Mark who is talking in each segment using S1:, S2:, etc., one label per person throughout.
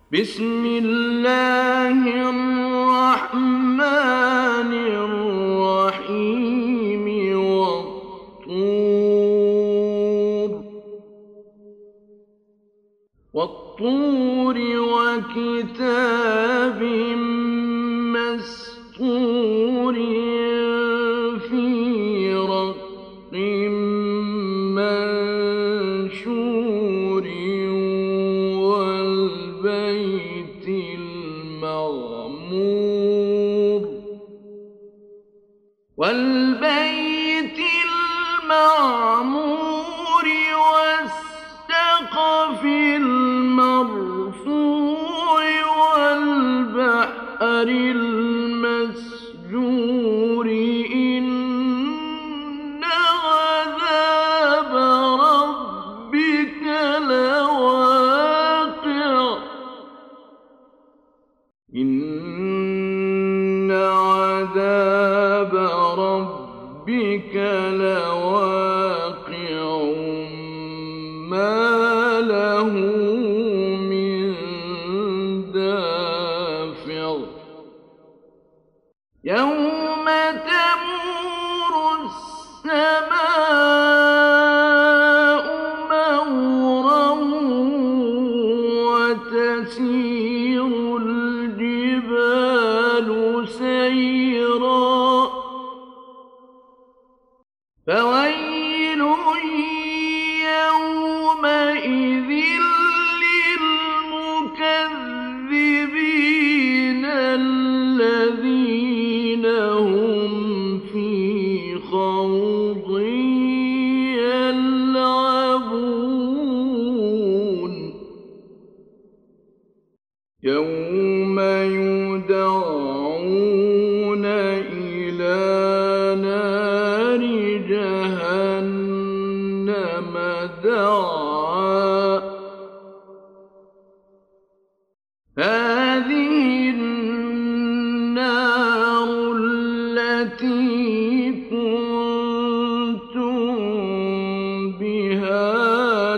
S1: بسم الله الرحمن الرحيم والطور وكتاب مسطور في رق منشور والبيت المعمور والسقف المرفوع والبحر المسجور إن عذاب ربك لواقع إن عذاب ربك لواقع ما له من دافع يوم تمور السماء مورا وتسير الجبال سيرا فويل يومئذ للمكذبين الذين هم في خوض يلعبون يوم يدعون إلى نار جهنم دعا هذه النار التي كنتم بها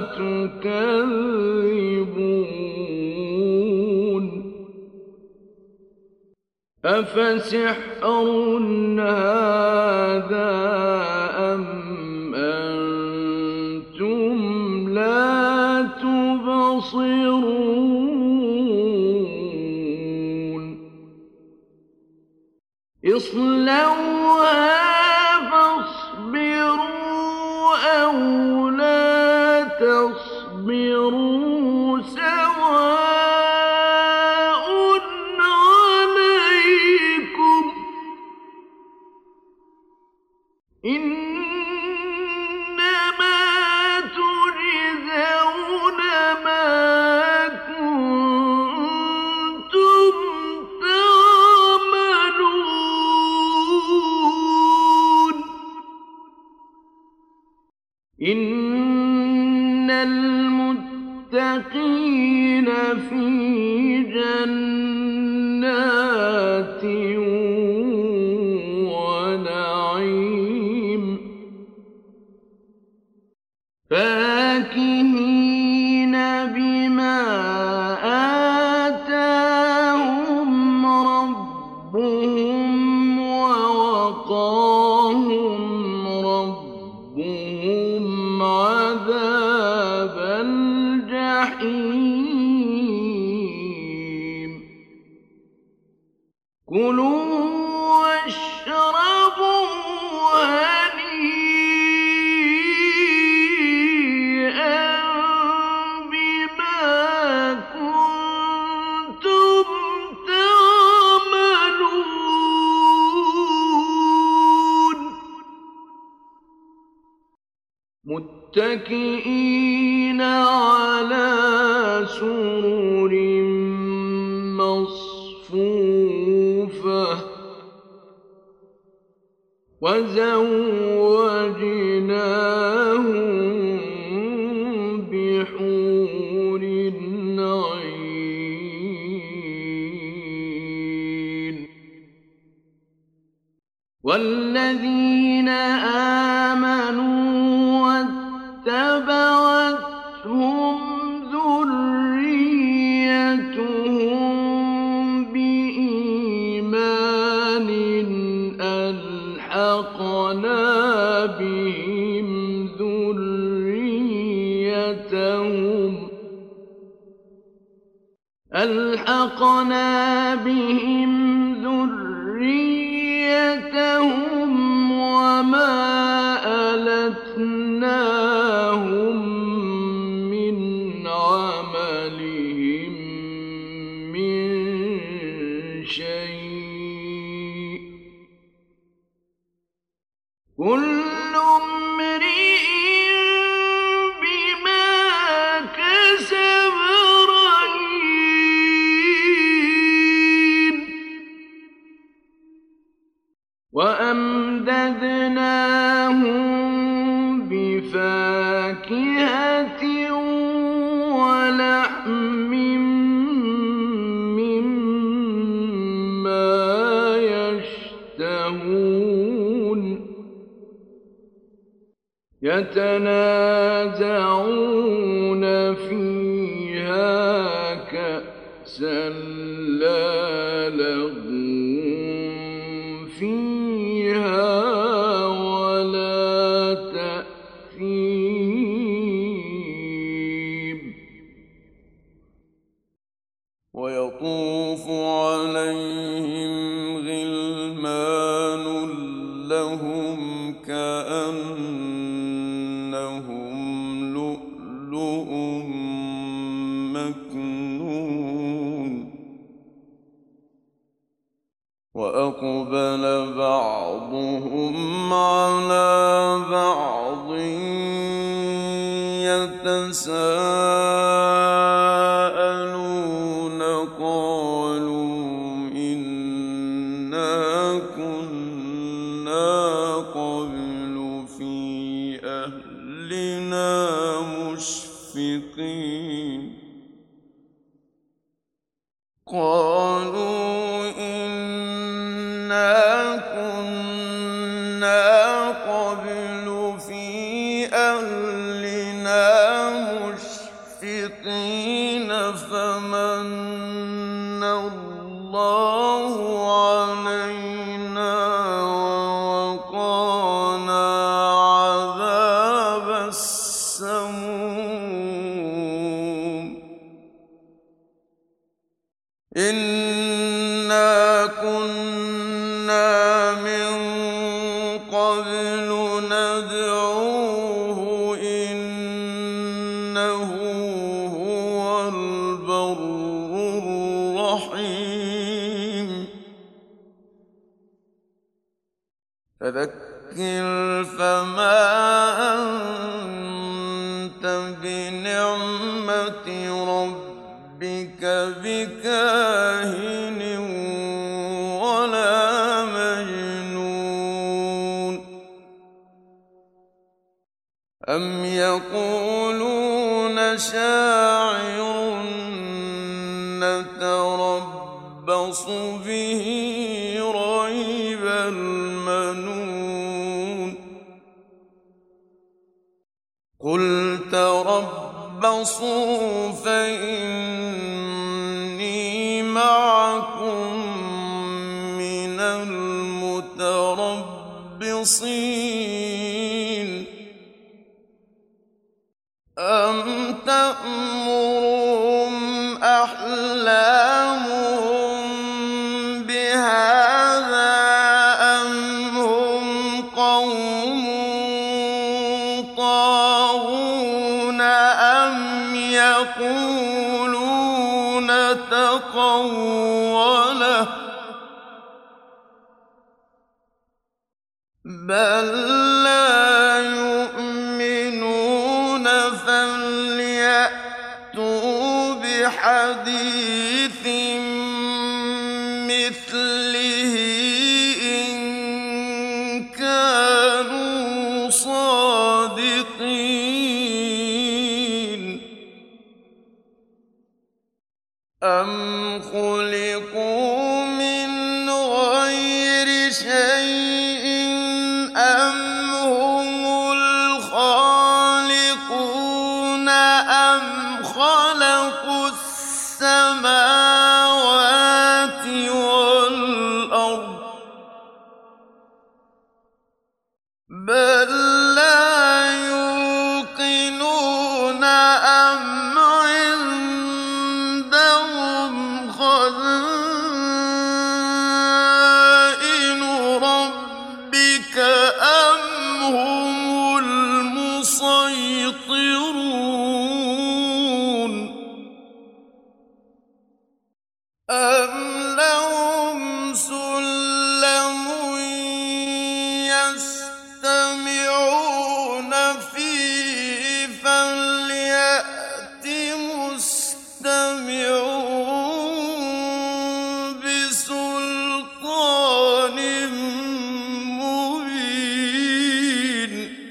S1: تكذبون أفسحر هذا أم أنتم لا تبصرون اصلوها فاصبروا أو لا تصبروا سواء عليكم إنما تجزون ما كنتم تعملون إن المتقين في جنات ونعيم فاكهين بما آتاهم ربهم ووقاهم ربهم عذاب الجحيم كلوا واشربوا هنيئا بما كنتم تعملون متكئين على سرر مصفوفة وزوجناهم بحور عين والذين آمنوا واتبعتهم ذريتهم ألحقنا بهم ذريتهم وما ألتناهم من عملهم من شيء كل امرئ بما كسب رهين وأمددناهم بفاكهة ولحم مما يشتهون يتنازعون فيها كأسا لا لغو فيها ولا تأثيم
S2: ويطوف عليهم غلمان لهم كأنهم لؤلؤ مكنون وأقبل بعضهم على بعض يتساءلون قالوا إنا كنا قبل في أهلنا مشفقين قالوا إنا كنا قبل في أهلنا مشفقين فمن الله علينا ووقانا عذاب السموم إنا كنا من قبل ندعوه إنه هو البر الرحيم فذكر فما أنت بنعمة ربك بكاهن ولا مجنون أم يقولون شاعر نتربص به ريب المنون قل تربصوا فإني معكم من المتربصين أم تأمرهم أحلامهم بهذا أم هم قوم طاغون أم يقولون تقوله بل لا يؤمنون فليأتوا بحديث مثله إن كانوا صادقين أم خلقوا من غير شيء أم هم الخالقون أم خلقوا السماوات والأرض بل لا يوقنون أم عندهم أَمْ لَهُمْ سُلَّمٌ يَسْتَمِعُونَ فِيهِ فَلْيَأْتِ مُسْتَمِعُهُم بِسُلْطَانٍ مُّبِينٍ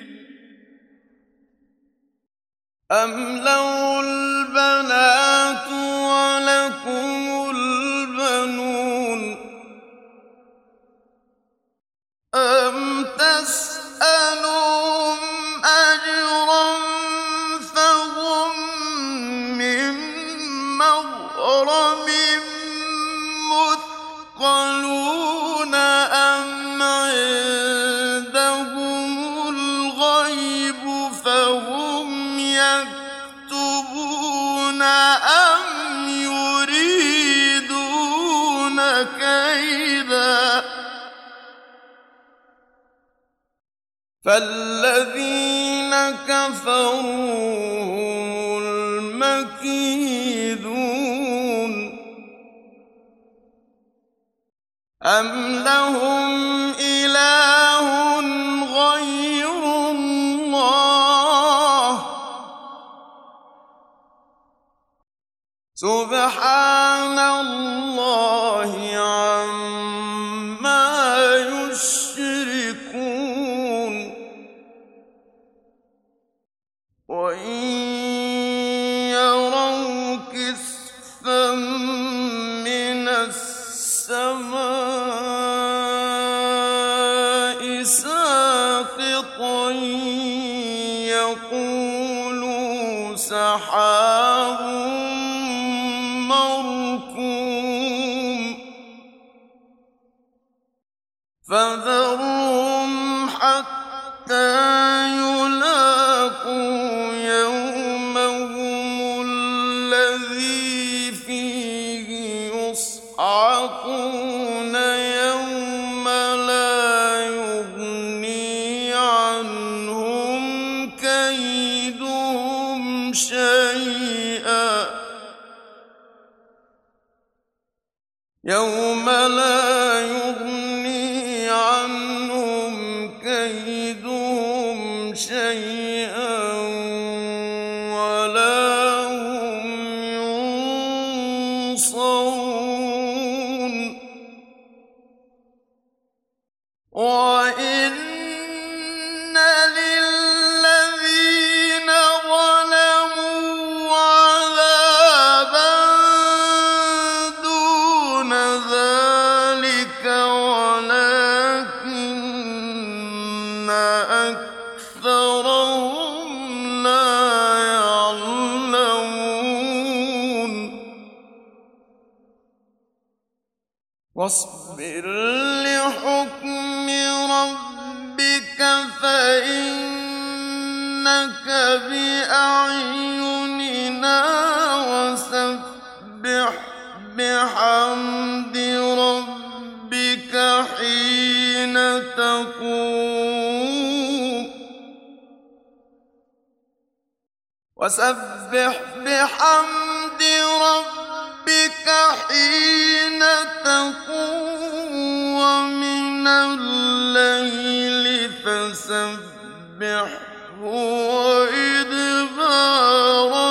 S2: أَمْ لَهُ الْبَنَاتُ وَلَكُمُ الْبَنُونَ أَمْ تَسْأَلُهُمْ أَجْرًا فَهُم مِّن مَّغْرَمٍ مُّثْقَلُونَ أَمْ عِندَهُمُ الْغَيْبُ فَهُمْ يَكْتُبُونَ أَمْ يُرِيدُونَ كَيْدًا فَالَّذِينَ كَفَرُوا هُمُ الْمَكِيدُونَ أَمْ لَهُمْ إِلَٰهٌ غَيْرُ اللَّهِ سُبْحَانَ اللَّهِ عَمَّا يُشْرِكُونَ وَإِن يَرَوْا كِسْفًا مِّنَ السَّمَاءِ سَاقِطًا يَقُولُوا سَحَابٌ مَّرْكُومٌ فَذَرْهُمْ حَتَّىٰ يُلَاقُوا يَوْمَهُمُ الَّذِي فِيهِ يُصْعَقُونَ يَوْمَ لَا يُغْنِي عَنْهُمْ كَيْدُهُمْ شَيْئًا يَوْمَ لَا يُغْنِي عَنْهُمْ كَيْدُهُمْ شَيْئًا وَلَا هُمْ يُنصَرُونَ وَإِنَّ لِلَّذِينَ ظَلَمُوا عَذَابًا دُونَ ذَٰلِكَ وَلَٰكِنَّ أَكْثَرَهُمْ لَا يَعْلَمُونَ وَاصْبِرْ لِحُكْمِ رَبِّكَ فَإِنَّكَ بِأَعْيُنِنَا وَسَبِّحْ بِحَمْدِ رَبِّكَ حِينَ تَقُومُ وَسَبِّحْ بِحَمْدِ رَبِّكَ حِينَ تَقُومُ وَمِنَ اللَّيْلِ فَسَبِّحْهُ وَإِدْبَارَ